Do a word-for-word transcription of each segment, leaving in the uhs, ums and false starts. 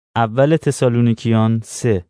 اول تسالونیکیان سه.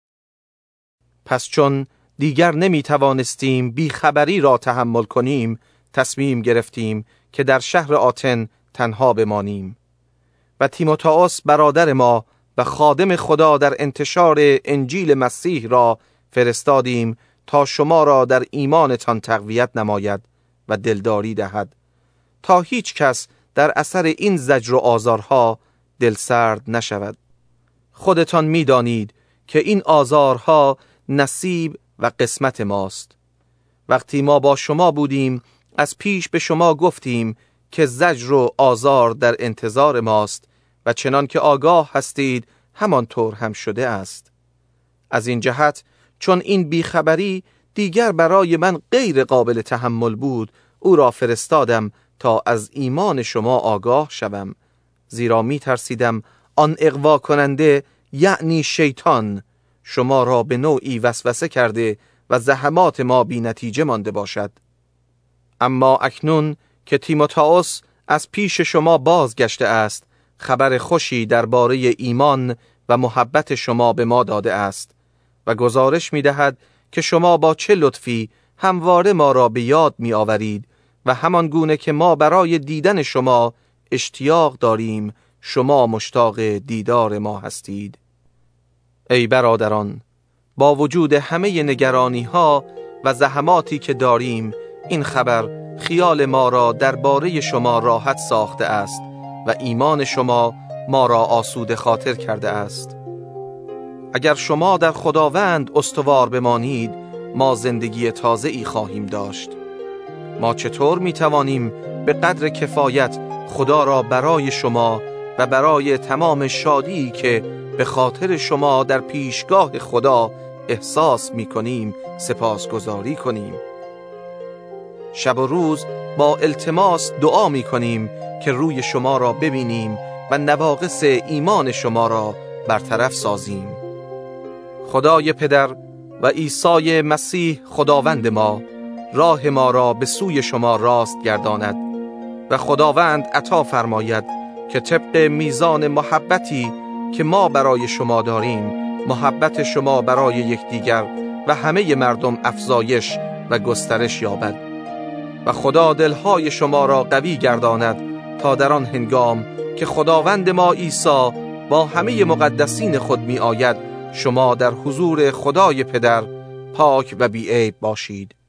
پس چون دیگر نمی توانستیم بیخبری را تحمل کنیم، تصمیم گرفتیم که در شهر آتن تنها بمانیم و تیموتائوس برادر ما و خادم خدا در انتشار انجیل مسیح را فرستادیم تا شما را در ایمانتان تقویت نماید و دلداری دهد، تا هیچ کس در اثر این زجر و آزارها دلسرد نشود. خودتان می دانید که این آزارها نصیب و قسمت ماست. وقتی ما با شما بودیم از پیش به شما گفتیم که زجر و آزار در انتظار ماست و چنان که آگاه هستید همانطور هم شده است. از این جهت چون این بیخبری دیگر برای من غیر قابل تحمل بود، او را فرستادم تا از ایمان شما آگاه شوم، زیرا می ترسیدم آن اغوا کننده یعنی شیطان شما را به نوعی وسوسه کرده و زحمات ما بی نتیجه مانده باشد. اما اکنون که تیموتائوس از پیش شما بازگشته است، خبر خوشی درباره ایمان و محبت شما به ما داده است و گزارش می دهد که شما با چه لطفی همواره ما را به یاد می آورید و همان گونه که ما برای دیدن شما اشتیاق داریم، شما مشتاق دیدار ما هستید. ای برادران، با وجود همه نگرانی ها و زحماتی که داریم، این خبر خیال ما را درباره شما راحت ساخته است و ایمان شما ما را آسوده خاطر کرده است. اگر شما در خداوند استوار بمانید، ما زندگی تازه ای خواهیم داشت. ما چطور می توانیم به قدر کفایت خدا را برای شما و برای تمام شادی که به خاطر شما در پیشگاه خدا احساس می کنیم سپاسگزاری کنیم؟ شب و روز با التماس دعا می کنیم که روی شما را ببینیم و نواقص ایمان شما را برطرف سازیم. خدای پدر و عیسی مسیح خداوند ما راه ما را به سوی شما راست گرداند و خداوند عطا فرماید که طبق میزان محبتی که ما برای شما داریم، محبت شما برای یکدیگر و همه مردم افزایش و گسترش یابد و خدا دلهای شما را قوی گرداند تا در آن هنگام که خداوند ما عیسی با همه مقدسین خود می آید، شما در حضور خدای پدر پاک و بی عیب باشید.